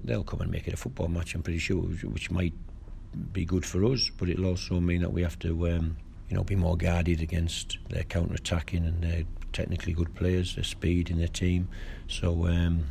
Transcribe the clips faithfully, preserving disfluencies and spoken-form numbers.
they'll come and make it a football match, I'm pretty sure, which might be good for us, but it'll also mean that we have to um, you know, be more guarded against their counter-attacking and their technically good players, their speed in their team. So um,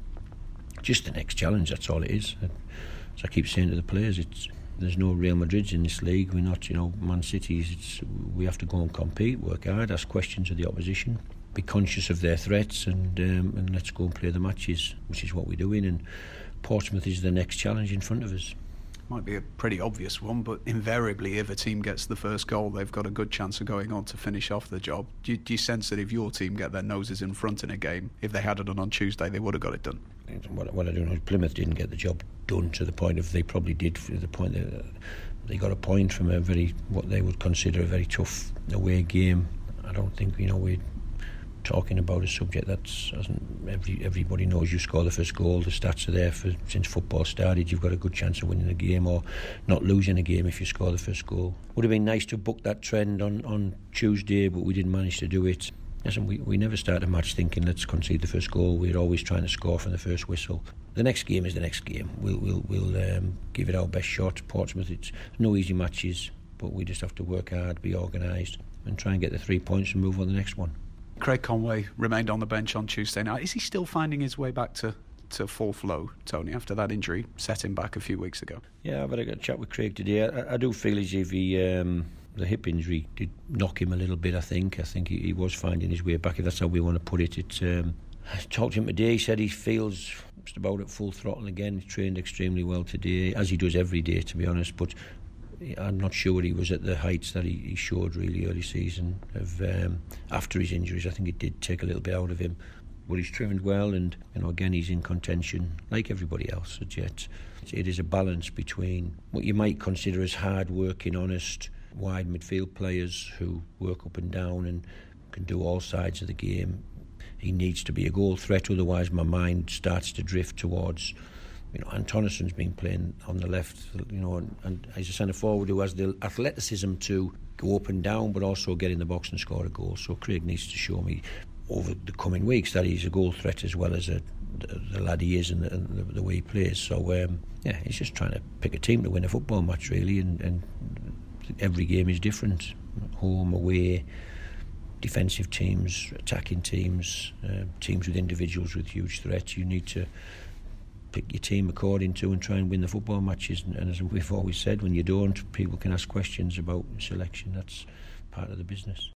just the next challenge, that's all it is. As I keep saying to the players, it's there's no Real Madrids in this league. We're not, you know, Man Cities. It's, we have to go and compete, work hard, ask questions of the opposition, be conscious of their threats, and um, and let's go and play the matches, which is what we're doing. And Portsmouth is the next challenge in front of us. Might be a pretty obvious one, but invariably if a team gets the first goal, they've got a good chance of going on to finish off the job. Do you, do you sense that if your team get their noses in front in a game, if they had it done on Tuesday, they would have got it done? What, what I don't know is Plymouth didn't get the job done to the point of they probably did to the point that they got a point from a very, what they would consider a very tough away game. I don't think, you know, we're talking about a subject that's, every, everybody knows you score the first goal, the stats are there for since football started, you've got a good chance of winning a game or not losing a game if you score the first goal. Would have been nice to book that trend on, on Tuesday, but we didn't manage to do it. Listen, we, we never start a match thinking let's concede the first goal. We're always trying to score from the first whistle. The next game is the next game. We'll we'll, we'll um, give it our best shot. Portsmouth, it's no easy matches, but we just have to work hard, be organised and try and get the three points and move on to the next one. Craig Conway remained on the bench on Tuesday night. Is he still finding his way back to, to full flow, Tony, after that injury set him back a few weeks ago? Yeah, I've had a chat with Craig today. I, I do feel as if he... Um, the hip injury did knock him a little bit, I think. I think he, he was finding his way back, if that's how we want to put it. It um, I talked to him today. He said he feels just about at full throttle again. He trained extremely well today, as he does every day, to be honest. But I'm not sure he was at the heights that he, he showed really early season. Of um, after his injuries, I think it did take a little bit out of him. But he's trained well, and you know, again, he's in contention like everybody else at Jets. It is a balance between what you might consider as hard-working, honest, wide midfield players who work up and down and can do all sides of the game. He needs to be a goal threat, otherwise my mind starts to drift towards, you know, Antonisson's been playing on the left, you know, and, and he's a centre forward who has the athleticism to go up and down but also get in the box and score a goal. So Craig needs to show me over the coming weeks that he's a goal threat as well as a, the, the lad he is and the, the, the way he plays. So um, yeah, he's just trying to pick a team to win a football match really, and, and every game is different, home, away, defensive teams, attacking teams, uh, teams with individuals with huge threats. You need to pick your team according to and try and win the football matches, and, and as we've always said, when you don't, people can ask questions about selection. That's part of the business.